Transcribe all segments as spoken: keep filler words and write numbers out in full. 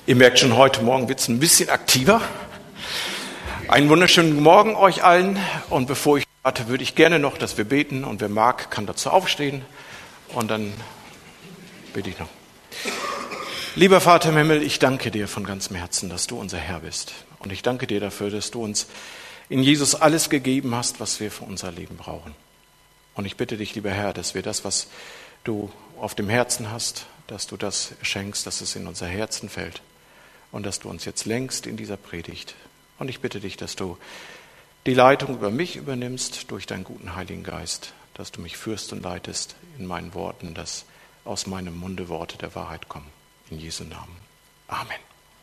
Ihr merkt schon, heute Morgen wird es ein bisschen aktiver. Einen wunderschönen Morgen euch allen. Und bevor ich starte, würde ich gerne noch, dass wir beten. Und wer mag, kann dazu aufstehen. Und dann bete ich noch. Lieber Vater im Himmel, ich danke dir von ganzem Herzen, dass du unser Herr bist. Und ich danke dir dafür, dass du uns in Jesus alles gegeben hast, was wir für unser Leben brauchen. Und ich bitte dich, lieber Herr, dass wir das, was du auf dem Herzen hast, dass du das schenkst, dass es in unser Herzen fällt. Und dass du uns jetzt lenkst in dieser Predigt. Und ich bitte dich, dass du die Leitung über mich übernimmst durch deinen guten Heiligen Geist, dass du mich führst und leitest in meinen Worten, dass aus meinem Munde Worte der Wahrheit kommen. In Jesu Namen. Amen.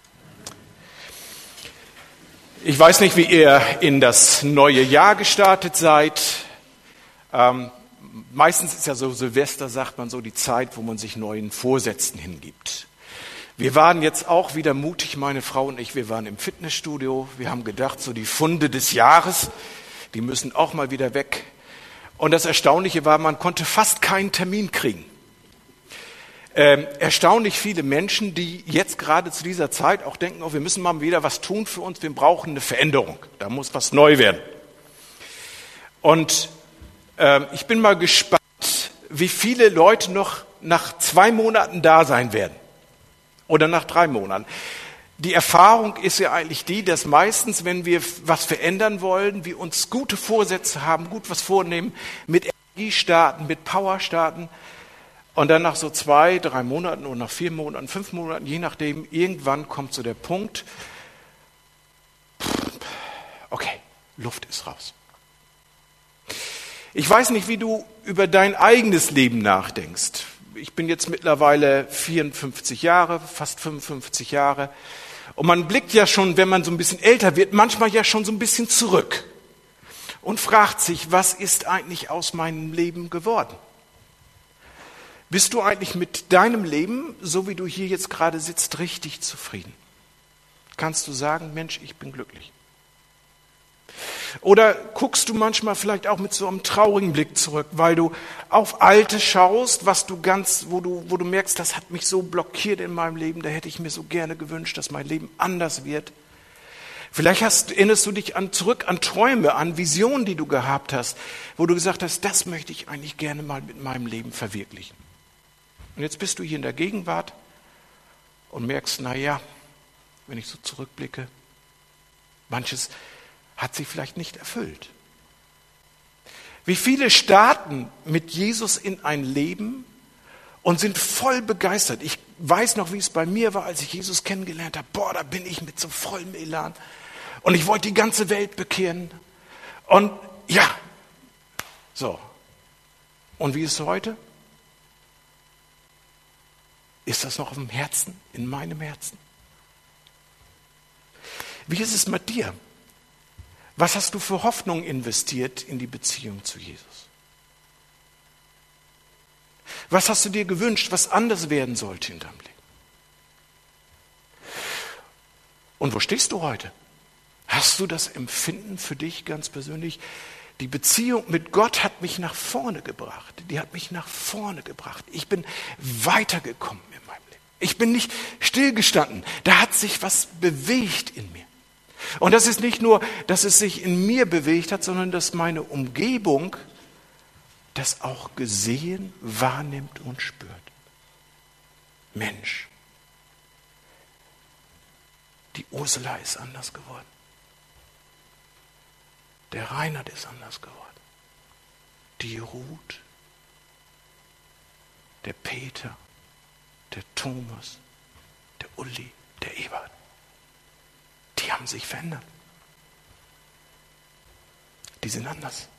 Ich weiß nicht, wie ihr in das neue Jahr gestartet seid. Ähm, meistens ist ja so Silvester, sagt man so, die Zeit, wo man sich neuen Vorsätzen hingibt. Wir waren jetzt auch wieder mutig, meine Frau und ich, wir waren im Fitnessstudio. Wir haben gedacht, so die Funde des Jahres, die müssen auch mal wieder weg. Und das Erstaunliche war, man konnte fast keinen Termin kriegen. Ähm, erstaunlich viele Menschen, die jetzt gerade zu dieser Zeit auch denken, oh, wir müssen mal wieder was tun für uns, wir brauchen eine Veränderung, da muss was neu werden. Und äh, ich bin mal gespannt, wie viele Leute noch nach zwei Monaten da sein werden. Oder nach drei Monaten. Die Erfahrung ist ja eigentlich die, dass meistens, wenn wir was verändern wollen, wir uns gute Vorsätze haben, gut was vornehmen, mit Energie starten, mit Power starten und dann nach so zwei, drei Monaten oder nach vier Monaten, fünf Monaten, je nachdem, irgendwann kommt so der Punkt, okay, Luft ist raus. Ich weiß nicht, wie du über dein eigenes Leben nachdenkst. Ich bin jetzt mittlerweile vierundfünfzig Jahre, fast fünfundfünfzig Jahre. Und man blickt ja schon, wenn man so ein bisschen älter wird, manchmal ja schon so ein bisschen zurück und fragt sich, was ist eigentlich aus meinem Leben geworden? Bist du eigentlich mit deinem Leben, so wie du hier jetzt gerade sitzt, richtig zufrieden? Kannst du sagen, Mensch, ich bin glücklich? Oder guckst du manchmal vielleicht auch mit so einem traurigen Blick zurück, weil du auf Altes schaust, was du ganz, wo du, wo du merkst, das hat mich so blockiert in meinem Leben, da hätte ich mir so gerne gewünscht, dass mein Leben anders wird. Vielleicht hast, erinnerst du dich an, zurück an Träume, an Visionen, die du gehabt hast, wo du gesagt hast, das möchte ich eigentlich gerne mal mit meinem Leben verwirklichen. Und jetzt bist du hier in der Gegenwart und merkst, na ja, wenn ich so zurückblicke, manches hat sich vielleicht nicht erfüllt. Wie viele starten mit Jesus in ein Leben und sind voll begeistert. Ich weiß noch, wie es bei mir war, als ich Jesus kennengelernt habe. Boah, da bin ich mit so vollem Elan. Und ich wollte die ganze Welt bekehren. Und ja, so. Und wie ist es heute? Ist das noch auf dem Herzen, in meinem Herzen? Wie ist es mit dir? Was hast du für Hoffnung investiert in die Beziehung zu Jesus? Was hast du dir gewünscht, was anders werden sollte in deinem Leben? Und wo stehst du heute? Hast du das Empfinden für dich ganz persönlich? Die Beziehung mit Gott hat mich nach vorne gebracht. Die hat mich nach vorne gebracht. Ich bin weitergekommen in meinem Leben. Ich bin nicht stillgestanden. Da hat sich was bewegt in mir. Und das ist nicht nur, dass es sich in mir bewegt hat, sondern dass meine Umgebung das auch gesehen, wahrnimmt und spürt. Mensch, die Ursula ist anders geworden. Der Reinhard ist anders geworden. Die Ruth, der Peter, der Thomas, der Uli, der Ebert. Die haben sich verändert. Die sind anders.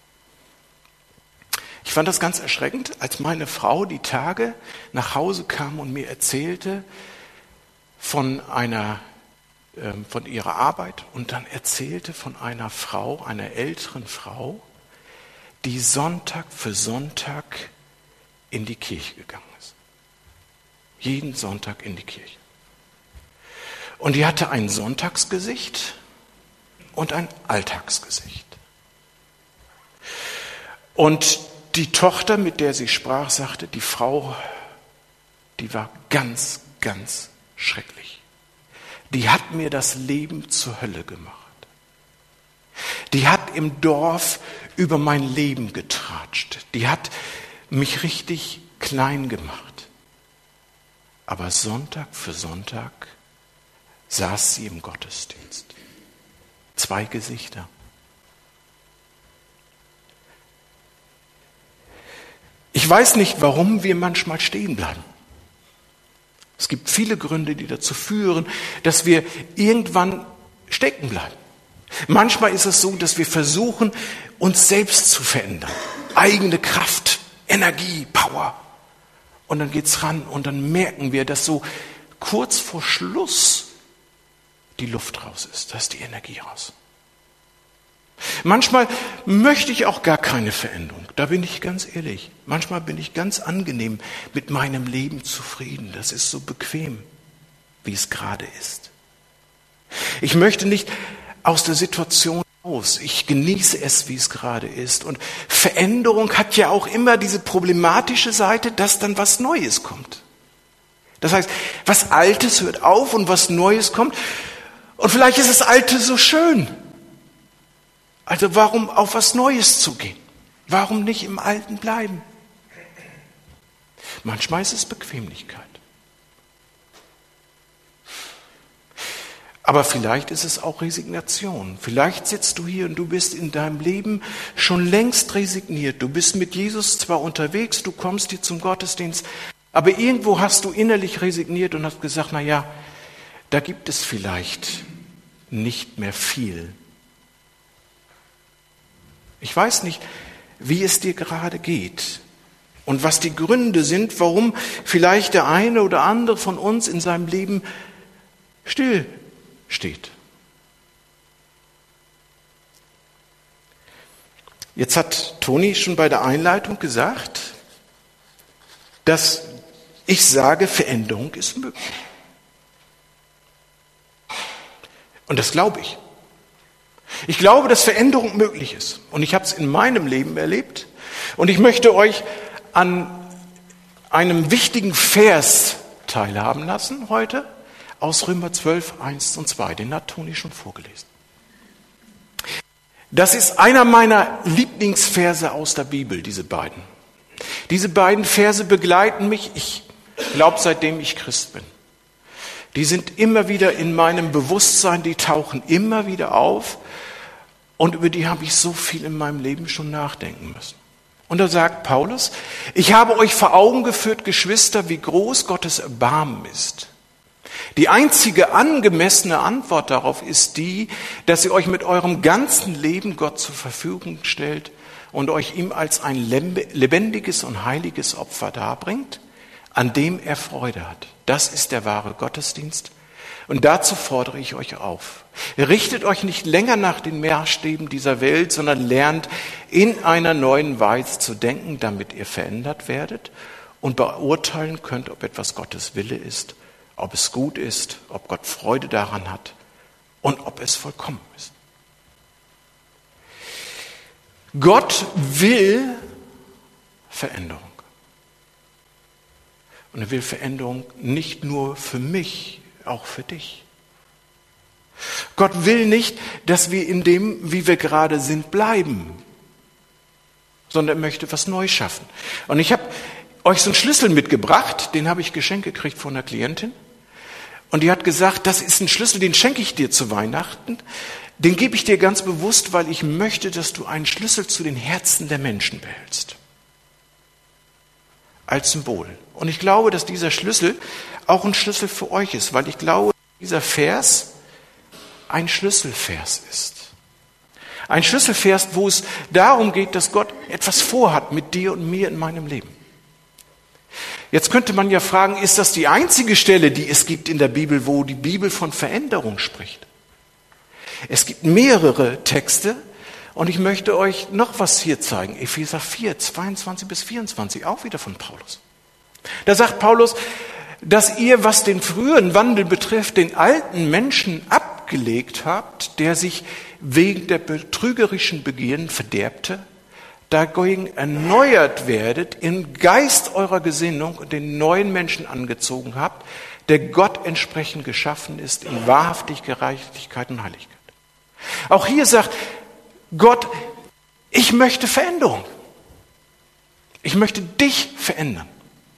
Ich fand das ganz erschreckend, als meine Frau die Tage nach Hause kam und mir erzählte von einer, äh, von ihrer Arbeit und dann erzählte von einer Frau, einer älteren Frau, die Sonntag für Sonntag in die Kirche gegangen ist. Jeden Sonntag in die Kirche. Und die hatte ein Sonntagsgesicht und ein Alltagsgesicht. Und die Tochter, mit der sie sprach, sagte, die Frau, die war ganz, ganz schrecklich. die hat mir das Leben zur Hölle gemacht. Die hat im Dorf über mein Leben getratscht. Die hat mich richtig klein gemacht. Aber Sonntag für Sonntag saß sie im Gottesdienst. Zwei Gesichter. Ich weiß nicht, warum wir manchmal stehen bleiben. Es gibt viele Gründe, die dazu führen, dass wir irgendwann stecken bleiben. Manchmal ist es so, dass wir versuchen, uns selbst zu verändern. Eigene Kraft, Energie, Power. Und dann geht's ran und dann merken wir, dass so kurz vor Schluss die Luft raus ist, da ist die Energie raus. Manchmal möchte ich auch gar keine Veränderung, da bin ich ganz ehrlich. Manchmal bin ich ganz angenehm mit meinem Leben zufrieden. Das ist so bequem, wie es gerade ist. Ich möchte nicht aus der Situation raus. Ich genieße es, wie es gerade ist. Und Veränderung hat ja auch immer diese problematische Seite, dass dann was Neues kommt. Das heißt, was Altes hört auf und was Neues kommt. Und vielleicht ist das Alte so schön. Also warum auf was Neues zugehen? Warum nicht im Alten bleiben? Manchmal ist es Bequemlichkeit. Aber vielleicht ist es auch Resignation. Vielleicht sitzt du hier und du bist in deinem Leben schon längst resigniert. Du bist mit Jesus zwar unterwegs, du kommst hier zum Gottesdienst, aber irgendwo hast du innerlich resigniert und hast gesagt, na ja, da gibt es vielleicht nicht mehr viel. Ich weiß nicht, wie es dir gerade geht und was die Gründe sind, warum vielleicht der eine oder andere von uns in seinem Leben still steht. Jetzt hat Toni schon bei der Einleitung gesagt, dass ich sage, Veränderung ist möglich. Und das glaube ich. Ich glaube, dass Veränderung möglich ist. Und ich habe es in meinem Leben erlebt. Und ich möchte euch an einem wichtigen Vers teilhaben lassen heute aus Römer zwölf, eins und zwei. Den hat Toni schon vorgelesen. Das ist einer meiner Lieblingsverse aus der Bibel, diese beiden. Diese beiden Verse begleiten mich, ich glaube, seitdem ich Christ bin. Die sind immer wieder in meinem Bewusstsein, die tauchen immer wieder auf. Und über die habe ich so viel in meinem Leben schon nachdenken müssen. Und da sagt Paulus, ich habe euch vor Augen geführt, Geschwister, wie groß Gottes Erbarmen ist. Die einzige angemessene Antwort darauf ist die, dass ihr euch mit eurem ganzen Leben Gott zur Verfügung stellt und euch ihm als ein lebendiges und heiliges Opfer darbringt, an dem er Freude hat. Das ist der wahre Gottesdienst. Und dazu fordere ich euch auf. Richtet euch nicht länger nach den Maßstäben dieser Welt, sondern lernt in einer neuen Weise zu denken, damit ihr verändert werdet und beurteilen könnt, ob etwas Gottes Wille ist, ob es gut ist, ob Gott Freude daran hat und ob es vollkommen ist. Gott will Veränderung. Und er will Veränderung nicht nur für mich, auch für dich. Gott will nicht, dass wir in dem, wie wir gerade sind, bleiben, sondern er möchte was Neues schaffen. Und ich habe euch so einen Schlüssel mitgebracht, den habe ich geschenkt gekriegt von einer Klientin. Und die hat gesagt, das ist ein Schlüssel, den schenke ich dir zu Weihnachten. Den gebe ich dir ganz bewusst, weil ich möchte, dass du einen Schlüssel zu den Herzen der Menschen behältst. Als Symbol. Und ich glaube, dass dieser Schlüssel auch ein Schlüssel für euch ist, weil ich glaube, dass dieser Vers ein Schlüsselvers ist. Ein Schlüsselvers, wo es darum geht, dass Gott etwas vorhat mit dir und mir in meinem Leben. Jetzt könnte man ja fragen, ist das die einzige Stelle, die es gibt in der Bibel, wo die Bibel von Veränderung spricht? Es gibt mehrere Texte und ich möchte euch noch was hier zeigen. Epheser vier, zweiundzwanzig bis vierundzwanzig, auch wieder von Paulus. Da sagt Paulus, dass ihr, was den früheren Wandel betrifft, den alten Menschen abgelegt habt, der sich wegen der betrügerischen Begierden verderbte, dagegen erneuert werdet, im Geist eurer Gesinnung und den neuen Menschen angezogen habt, der Gott entsprechend geschaffen ist in Wahrhaftigkeit, Gerechtigkeit und Heiligkeit. Auch hier sagt Gott, ich möchte Veränderung. Ich möchte dich verändern.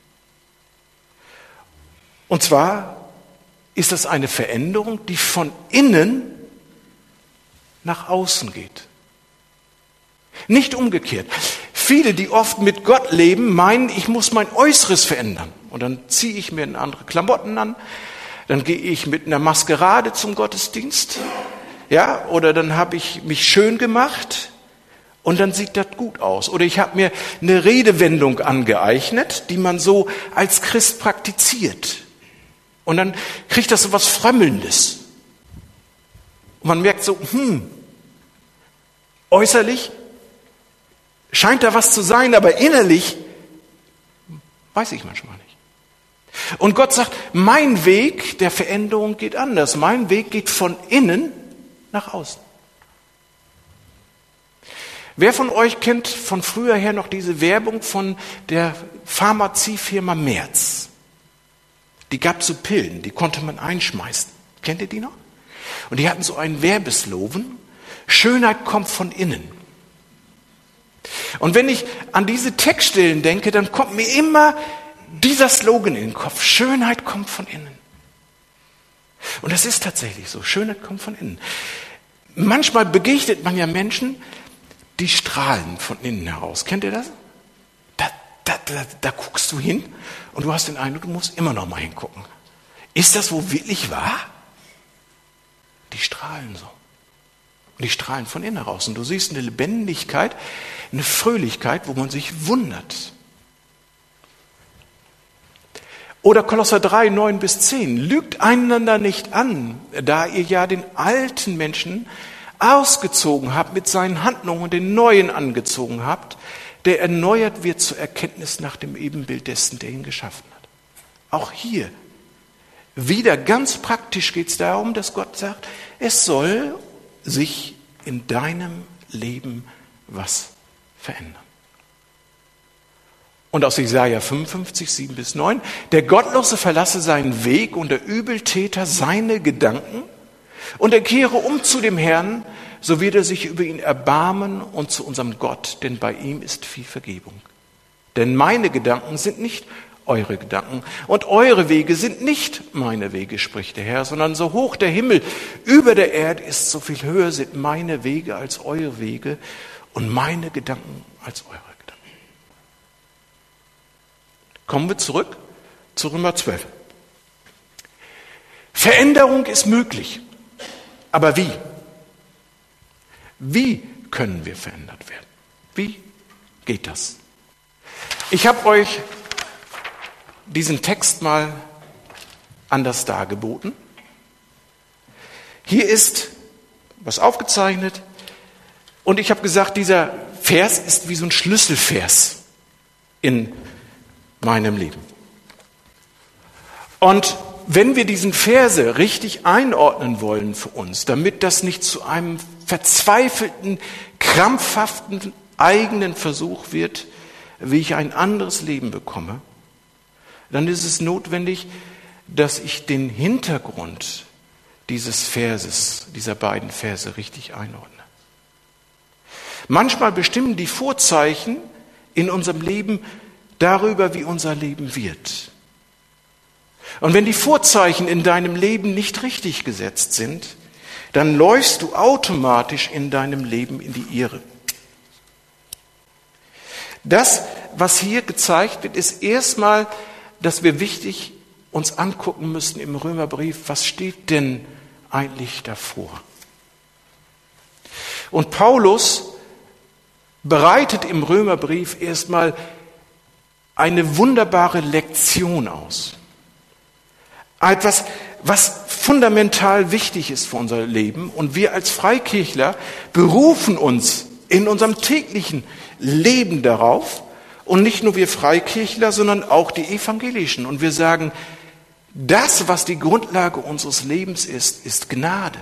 Und zwar ist das eine Veränderung, die von innen nach außen geht. Nicht umgekehrt. Viele, die oft mit Gott leben, meinen, ich muss mein Äußeres verändern. Und dann ziehe ich mir andere Klamotten an, dann gehe ich mit einer Maskerade zum Gottesdienst, ja, oder dann habe ich mich schön gemacht und dann sieht das gut aus. Oder ich habe mir eine Redewendung angeeignet, die man so als Christ praktiziert. Und dann kriegt das so was Frömmelndes. Und man merkt so, hm, äußerlich scheint da was zu sein, aber innerlich weiß ich manchmal nicht. Und Gott sagt, mein Weg der Veränderung geht anders. Mein Weg geht von innen nach außen. Wer von euch kennt von früher her noch diese Werbung von der Pharmaziefirma Merz? Die gab so Pillen, die konnte man einschmeißen. Kennt ihr die noch? Und die hatten so einen Werbeslogan: Schönheit kommt von innen. Und wenn ich an diese Textstellen denke, dann kommt mir immer dieser Slogan in den Kopf: Schönheit kommt von innen. Und das ist tatsächlich so. Schönheit kommt von innen. Manchmal begegnet man ja Menschen, die strahlen von innen heraus. Kennt ihr das? Da, da, da, da guckst du hin und du hast den Eindruck, du musst immer noch mal hingucken. Ist das wohl wirklich wahr? Die strahlen so. Und die strahlen von innen heraus. Und du siehst eine Lebendigkeit, eine Fröhlichkeit, wo man sich wundert. Oder Kolosser drei, neun bis zehn. Lügt einander nicht an, da ihr ja den alten Menschen ausgezogen habt mit seinen Handlungen und den neuen angezogen habt, der erneuert wird zur Erkenntnis nach dem Ebenbild dessen, der ihn geschaffen hat. Auch hier wieder ganz praktisch geht es darum, dass Gott sagt, es soll sich in deinem Leben was verändern. Und aus Jesaja fünfundfünfzig, sieben bis neun, der Gottlose verlasse seinen Weg und der Übeltäter seine Gedanken und er kehre um zu dem Herrn, so wird er sich über ihn erbarmen und zu unserem Gott, denn bei ihm ist viel Vergebung. Denn meine Gedanken sind nicht eure Gedanken und eure Wege sind nicht meine Wege, spricht der Herr, sondern so hoch der Himmel über der Erde ist, so viel höher sind meine Wege als eure Wege und meine Gedanken als eure Gedanken. Kommen wir zurück zu Römer zwölf. Veränderung ist möglich. Aber wie? Wie können wir verändert werden? Wie geht das? Ich habe euch diesen Text mal anders dargeboten. Hier ist was aufgezeichnet und ich habe gesagt, dieser Vers ist wie so ein Schlüsselvers in meinem Leben. Und wenn wir diesen Verse richtig einordnen wollen für uns, damit das nicht zu einem verzweifelten, krampfhaften eigenen Versuch wird, wie ich ein anderes Leben bekomme, dann ist es notwendig, dass ich den Hintergrund dieses Verses, dieser beiden Verse richtig einordne. Manchmal bestimmen die Vorzeichen in unserem Leben darüber, wie unser Leben wird. Und wenn die Vorzeichen in deinem Leben nicht richtig gesetzt sind, dann läufst du automatisch in deinem Leben in die Irre. Das, was hier gezeigt wird, ist erstmal, dass wir wichtig uns angucken müssen im Römerbrief, was steht denn eigentlich davor? Und Paulus bereitet im Römerbrief erstmal eine wunderbare Lektion aus. Etwas, was fundamental wichtig ist für unser Leben. Und wir als Freikirchler berufen uns in unserem täglichen Leben darauf. Und nicht nur wir Freikirchler, sondern auch die Evangelischen. Und wir sagen, das, was die Grundlage unseres Lebens ist, ist Gnade.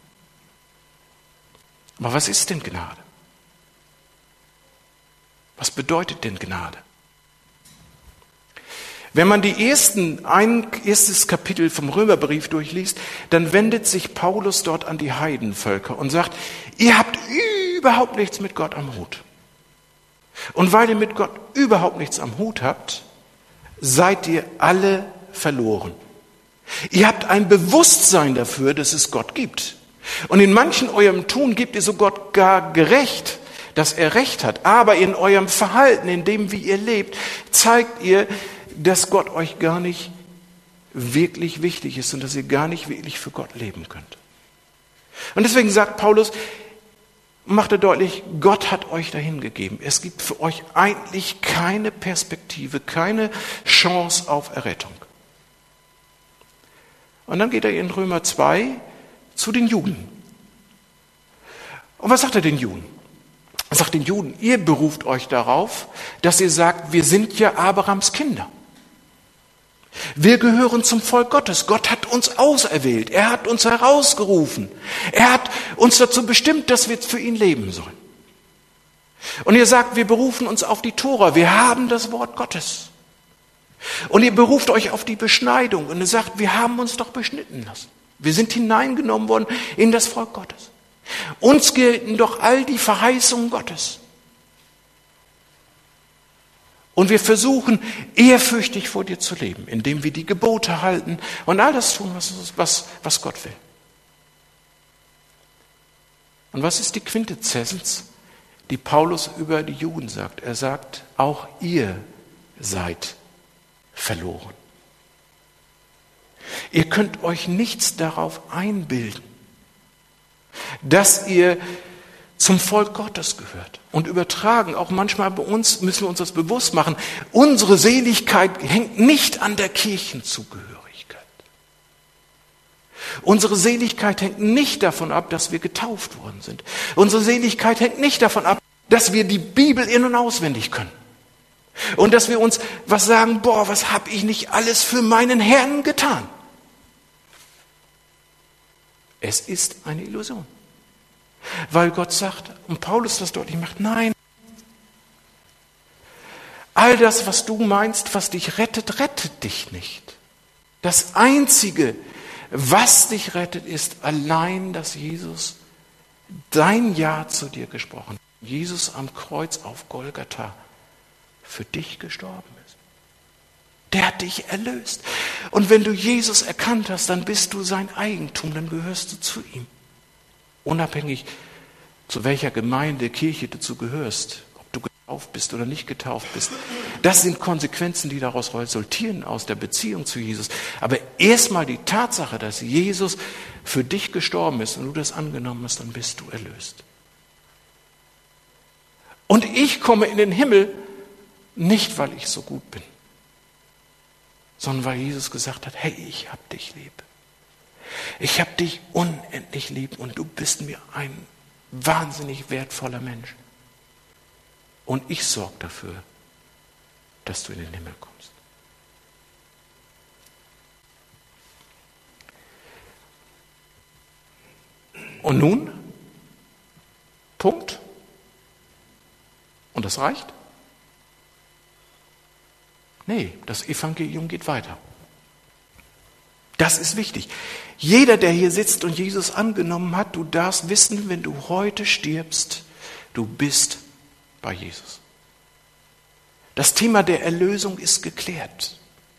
Aber was ist denn Gnade? Was bedeutet denn Gnade? Wenn man die ersten, ein erstes Kapitel vom Römerbrief durchliest, dann wendet sich Paulus dort an die Heidenvölker und sagt, ihr habt überhaupt nichts mit Gott am Hut. Und weil ihr mit Gott überhaupt nichts am Hut habt, seid ihr alle verloren. Ihr habt ein Bewusstsein dafür, dass es Gott gibt. Und in manchen eurem Tun gebt ihr so Gott gar gerecht, dass er Recht hat. Aber in eurem Verhalten, in dem, wie ihr lebt, zeigt ihr, dass Gott euch gar nicht wirklich wichtig ist und dass ihr gar nicht wirklich für Gott leben könnt. Und deswegen sagt Paulus, macht er deutlich, Gott hat euch dahin gegeben. Es gibt für euch eigentlich keine Perspektive, keine Chance auf Errettung. Und dann geht er in Römer zwei zu den Juden. Und was sagt er den Juden? Er sagt den Juden, ihr beruft euch darauf, dass ihr sagt, wir sind ja Abrahams Kinder. Wir gehören zum Volk Gottes. Gott hat uns auserwählt. Er hat uns herausgerufen. Er hat uns dazu bestimmt, dass wir für ihn leben sollen. Und ihr sagt, wir berufen uns auf die Tora. Wir haben das Wort Gottes. Und ihr beruft euch auf die Beschneidung. Und ihr sagt, wir haben uns doch beschnitten lassen. Wir sind hineingenommen worden in das Volk Gottes. Uns gelten doch all die Verheißungen Gottes. Und wir versuchen, ehrfürchtig vor dir zu leben, indem wir die Gebote halten und all das tun, was, was, was Gott will. Und was ist die Quintessenz, die Paulus über die Juden sagt? Er sagt, auch ihr seid verloren. Ihr könnt euch nichts darauf einbilden, dass ihr zum Volk Gottes gehört. Und übertragen, auch manchmal bei uns müssen wir uns das bewusst machen, unsere Seligkeit hängt nicht an der Kirchenzugehörigkeit. Unsere Seligkeit hängt nicht davon ab, dass wir getauft worden sind. Unsere Seligkeit hängt nicht davon ab, dass wir die Bibel in- und auswendig können. Und dass wir uns was sagen, boah, was habe ich nicht alles für meinen Herrn getan. Es ist eine Illusion. Weil Gott sagt, und Paulus das deutlich macht, nein, all das, was du meinst, was dich rettet, rettet dich nicht. Das Einzige, was dich rettet, ist allein, dass Jesus dein Ja zu dir gesprochen hat. Jesus am Kreuz auf Golgatha für dich gestorben ist. Der hat dich erlöst. Und wenn du Jesus erkannt hast, dann bist du sein Eigentum, dann gehörst du zu ihm. Unabhängig zu welcher Gemeinde, Kirche du zu gehörst, ob du getauft bist oder nicht getauft bist. Das sind Konsequenzen, die daraus resultieren aus der Beziehung zu Jesus. Aber erstmal die Tatsache, dass Jesus für dich gestorben ist und du das angenommen hast, dann bist du erlöst. Und ich komme in den Himmel nicht, weil ich so gut bin, sondern weil Jesus gesagt hat, hey, ich hab dich lieb. Ich habe dich unendlich lieb und du bist mir ein wahnsinnig wertvoller Mensch. Und ich sorge dafür, dass du in den Himmel kommst. Und nun? Punkt. Und das reicht? Nee, das Evangelium geht weiter. Das ist wichtig. Jeder, der hier sitzt und Jesus angenommen hat, du darfst wissen, wenn du heute stirbst, du bist bei Jesus. Das Thema der Erlösung ist geklärt.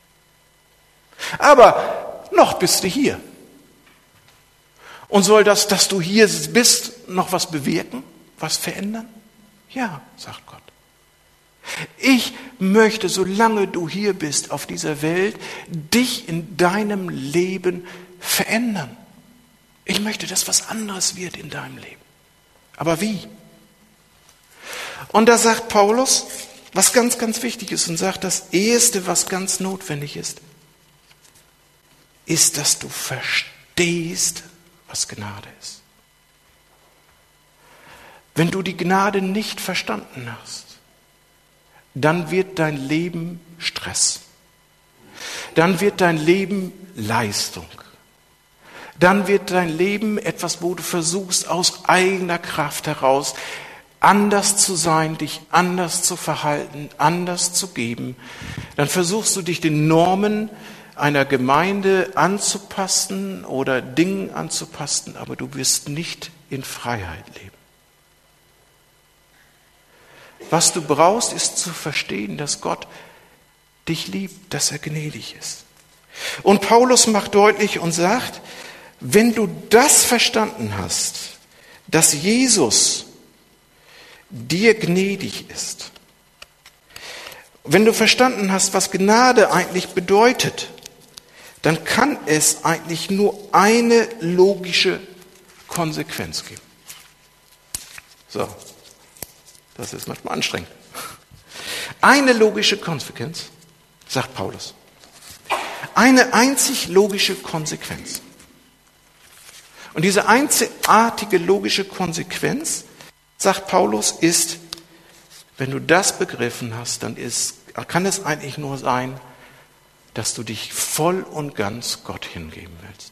Aber noch bist du hier. Und soll das, dass du hier bist, noch was bewirken, was verändern? Ja, sagt Gott. Ich möchte, solange du hier bist auf dieser Welt, dich in deinem Leben verändern. Ich möchte, dass was anderes wird in deinem Leben. Aber wie? Und da sagt Paulus, was ganz, ganz wichtig ist und sagt, das Erste, was ganz notwendig ist, ist, dass du verstehst, was Gnade ist. Wenn du die Gnade nicht verstanden hast, dann wird dein Leben Stress. Dann wird dein Leben Leistung. Dann wird dein Leben etwas, wo du versuchst, aus eigener Kraft heraus anders zu sein, dich anders zu verhalten, anders zu geben. dann versuchst du dich den Normen einer Gemeinde anzupassen oder Dingen anzupassen, aber du wirst nicht in Freiheit leben. Was du brauchst, ist zu verstehen, dass Gott dich liebt, dass er gnädig ist. Und Paulus macht deutlich und sagt, wenn du das verstanden hast, dass Jesus dir gnädig ist, wenn du verstanden hast, was Gnade eigentlich bedeutet, dann kann es eigentlich nur eine logische Konsequenz geben. So, das ist manchmal anstrengend. Eine logische Konsequenz, sagt Paulus. Eine einzig logische Konsequenz. Und diese einzigartige logische Konsequenz, sagt Paulus, ist, wenn du das begriffen hast, dann ist, kann es eigentlich nur sein, dass du dich voll und ganz Gott hingeben willst.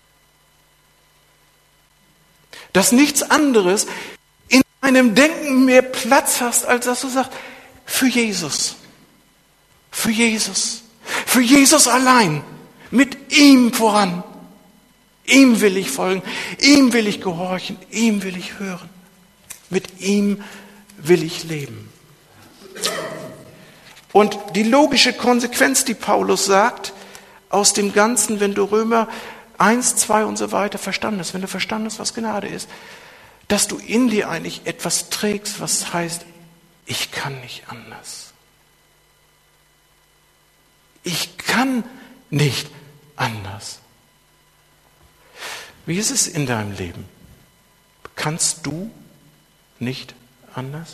Dass nichts anderes in deinem Denken mehr Platz hast, als dass du sagst, für Jesus, für Jesus, für Jesus allein, mit ihm voran. Ihm will ich folgen, ihm will ich gehorchen, ihm will ich hören. Mit ihm will ich leben. Und die logische Konsequenz, die Paulus sagt, aus dem Ganzen, wenn du Römer eins, zwei und so weiter verstanden hast, wenn du verstanden hast, was Gnade ist, dass du in dir eigentlich etwas trägst, was heißt, ich kann nicht anders. Ich kann nicht anders. Wie ist es in deinem Leben? Kannst du nicht anders?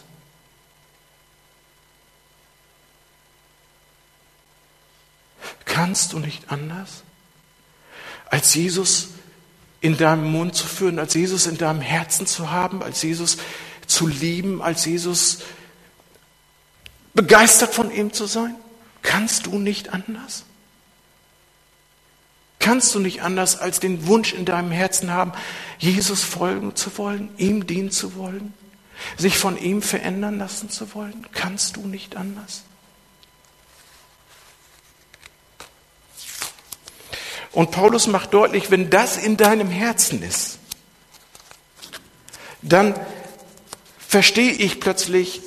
Kannst du nicht anders, als Jesus in deinem Mund zu führen, als Jesus in deinem Herzen zu haben, als Jesus zu lieben, als Jesus begeistert von ihm zu sein? Kannst du nicht anders? Kannst du nicht anders, als den Wunsch in deinem Herzen haben, Jesus folgen zu wollen, ihm dienen zu wollen, sich von ihm verändern lassen zu wollen? Kannst du nicht anders? Und Paulus macht deutlich, wenn das in deinem Herzen ist, dann verstehe ich plötzlich,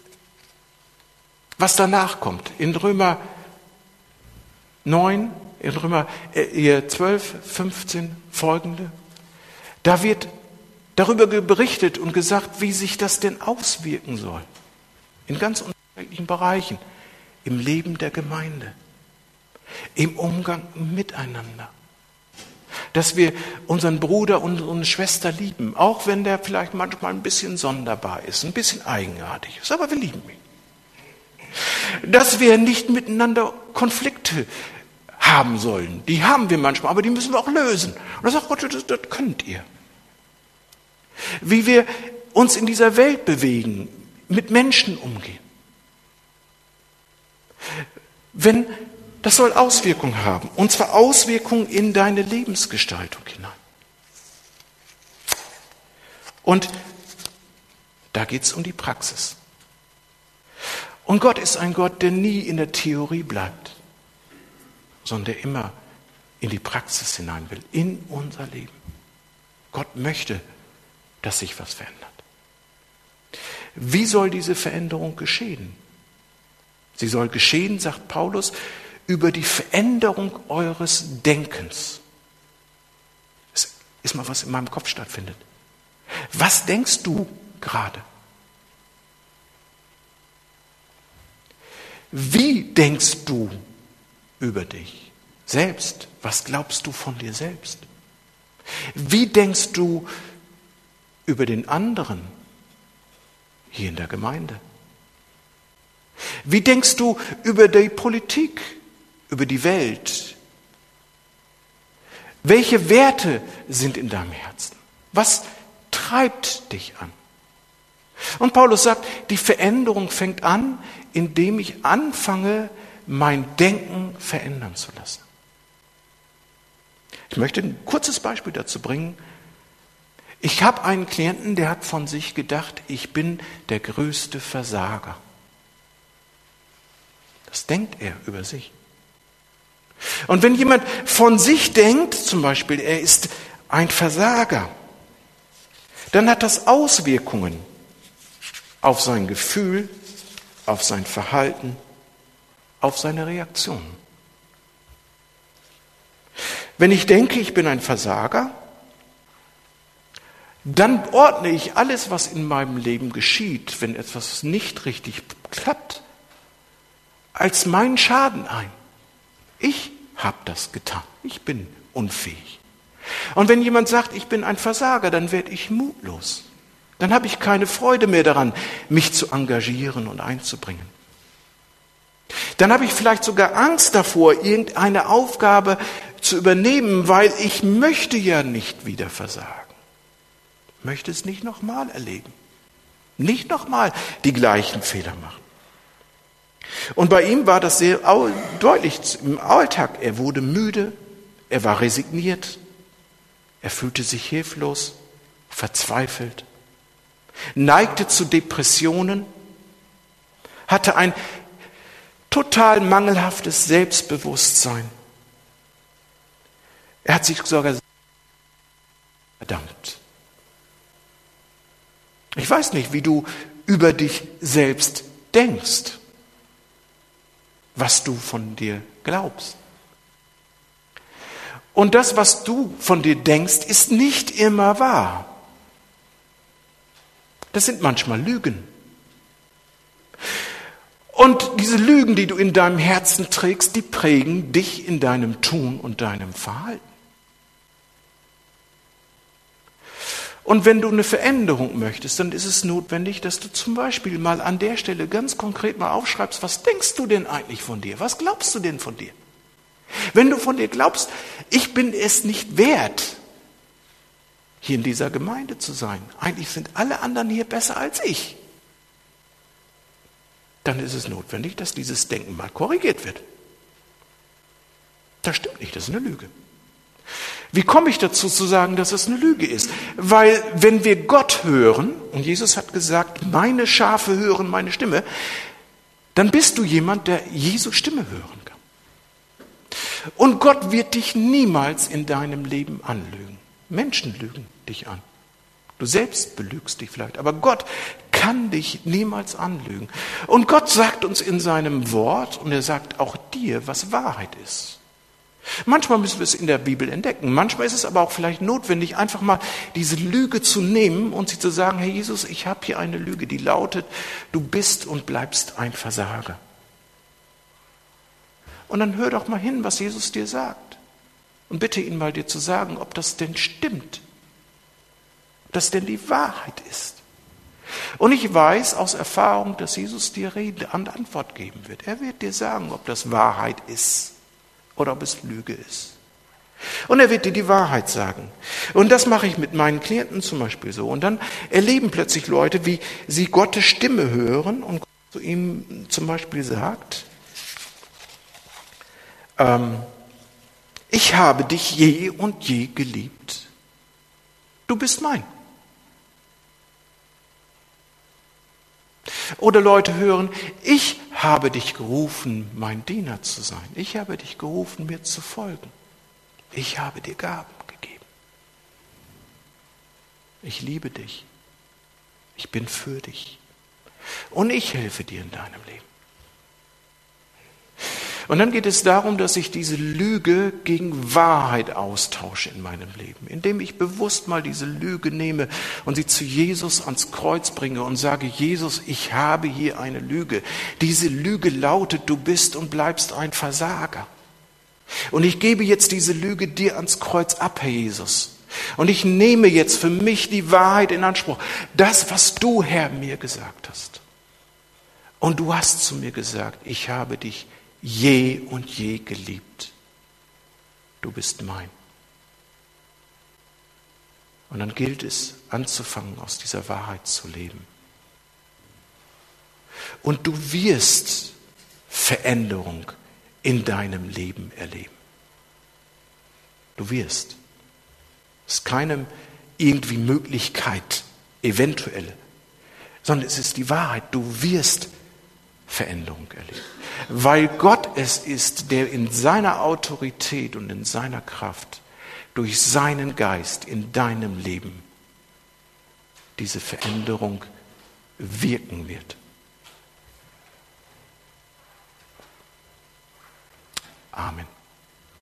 was danach kommt. In Römer neun, in Römer äh, zwölf, fünfzehn folgende, da wird darüber berichtet und gesagt, wie sich das denn auswirken soll. In ganz unterschiedlichen Bereichen. Im Leben der Gemeinde. Im Umgang miteinander. Dass wir unseren Bruder und unsere Schwester lieben, auch wenn der vielleicht manchmal ein bisschen sonderbar ist, ein bisschen eigenartig ist, aber wir lieben ihn. Dass wir nicht miteinander Konflikte haben sollen. Die haben wir manchmal, aber die müssen wir auch lösen. Und da sagt Gott, das, das könnt ihr. Wie wir uns in dieser Welt bewegen, mit Menschen umgehen. Wenn Das soll Auswirkungen haben, und zwar Auswirkungen in deine Lebensgestaltung hinein. Und da geht es um die Praxis. Und Gott ist ein Gott, der nie in der Theorie bleibt, sondern der immer in die Praxis hinein will, in unser Leben. Gott möchte, dass sich was verändert. Wie soll diese Veränderung geschehen? Sie soll geschehen, sagt Paulus, über die Veränderung eures Denkens. Das ist mal, was in meinem Kopf stattfindet. Was denkst du gerade? Wie denkst du über dich selbst? Was glaubst du von dir selbst? Wie denkst du über den anderen hier in der Gemeinde? Wie denkst du über die Politik, über die Welt? Welche Werte sind in deinem Herzen? Was treibt dich an? Und Paulus sagt, die Veränderung fängt an, indem ich anfange, mein Denken verändern zu lassen. Ich möchte ein kurzes Beispiel dazu bringen. Ich habe einen Klienten, der hat von sich gedacht, ich bin der größte Versager. Was denkt er über sich? Und wenn jemand von sich denkt, zum Beispiel, er ist ein Versager, dann hat das Auswirkungen auf sein Gefühl, auf sein Verhalten, auf seine Reaktionen. Wenn ich denke, ich bin ein Versager, dann ordne ich alles, was in meinem Leben geschieht, wenn etwas nicht richtig klappt, als meinen Schaden ein. Ich habe das getan. Ich bin unfähig. Und wenn jemand sagt, ich bin ein Versager, dann werde ich mutlos. Dann habe ich keine Freude mehr daran, mich zu engagieren und einzubringen. Dann habe ich vielleicht sogar Angst davor, irgendeine Aufgabe zu übernehmen, weil ich möchte ja nicht wieder versagen. Ich möchte es nicht nochmal erleben. Nicht nochmal die gleichen Fehler machen. Und bei ihm war das sehr deutlich im Alltag. Er wurde müde, er war resigniert, er fühlte sich hilflos, verzweifelt, neigte zu Depressionen, hatte ein total mangelhaftes Selbstbewusstsein. Er hat sich sogar verdammt. Ich weiß nicht, wie du über dich selbst denkst, was du von dir glaubst. Und das, was du von dir denkst, ist nicht immer wahr. Das sind manchmal Lügen. Und diese Lügen, die du in deinem Herzen trägst, die prägen dich in deinem Tun und deinem Verhalten. Und wenn du eine Veränderung möchtest, dann ist es notwendig, dass du zum Beispiel mal an der Stelle ganz konkret mal aufschreibst, was denkst du denn eigentlich von dir? Was glaubst du denn von dir? Wenn du von dir glaubst, ich bin es nicht wert, hier in dieser Gemeinde zu sein, eigentlich sind alle anderen hier besser als ich, dann ist es notwendig, dass dieses Denken mal korrigiert wird. Das stimmt nicht, das ist eine Lüge. Wie komme ich dazu zu sagen, dass es eine Lüge ist? Weil wenn wir Gott hören, und Jesus hat gesagt, meine Schafe hören meine Stimme, dann bist du jemand, der Jesu Stimme hören kann. Und Gott wird dich niemals in deinem Leben anlügen. Menschen lügen dich an. Du selbst belügst dich vielleicht, aber Gott kann dich niemals anlügen. Und Gott sagt uns in seinem Wort, und er sagt auch dir, was Wahrheit ist. Manchmal müssen wir es in der Bibel entdecken. Manchmal ist es aber auch vielleicht notwendig, einfach mal diese Lüge zu nehmen und sie zu sagen, Herr Jesus, ich habe hier eine Lüge, die lautet, du bist und bleibst ein Versager. Und dann hör doch mal hin, was Jesus dir sagt. Und bitte ihn mal dir zu sagen, ob das denn stimmt. Ob das denn die Wahrheit ist. Und ich weiß aus Erfahrung, dass Jesus dir Rede und Antwort geben wird. Er wird dir sagen, ob das Wahrheit ist. Oder ob es Lüge ist. Und er wird dir die Wahrheit sagen. Und das mache ich mit meinen Klienten zum Beispiel so. Und dann erleben plötzlich Leute, wie sie Gottes Stimme hören und Gott zu ihm zum Beispiel sagt, ähm, ich habe dich je und je geliebt. Du bist mein. Oder Leute hören, ich habe dich gerufen, mein Diener zu sein. Ich habe dich gerufen, mir zu folgen. Ich habe dir Gaben gegeben. Ich liebe dich. Ich bin für dich. Und ich helfe dir in deinem Leben. Und dann geht es darum, dass ich diese Lüge gegen Wahrheit austausche in meinem Leben, indem ich bewusst mal diese Lüge nehme und sie zu Jesus ans Kreuz bringe und sage, Jesus, ich habe hier eine Lüge. Diese Lüge lautet, du bist und bleibst ein Versager. Und ich gebe jetzt diese Lüge dir ans Kreuz ab, Herr Jesus. Und ich nehme jetzt für mich die Wahrheit in Anspruch. Das, was du, Herr, mir gesagt hast. Und du hast zu mir gesagt, ich habe dich je und je geliebt. Du bist mein. Und dann gilt es, anzufangen, aus dieser Wahrheit zu leben. Und du wirst Veränderung in deinem Leben erleben. Du wirst. Es ist keine irgendwie Möglichkeit, eventuell, sondern es ist die Wahrheit. Du wirst Veränderung erleben. Weil Gott es ist, der in seiner Autorität und in seiner Kraft durch seinen Geist in deinem Leben diese Veränderung wirken wird. Amen.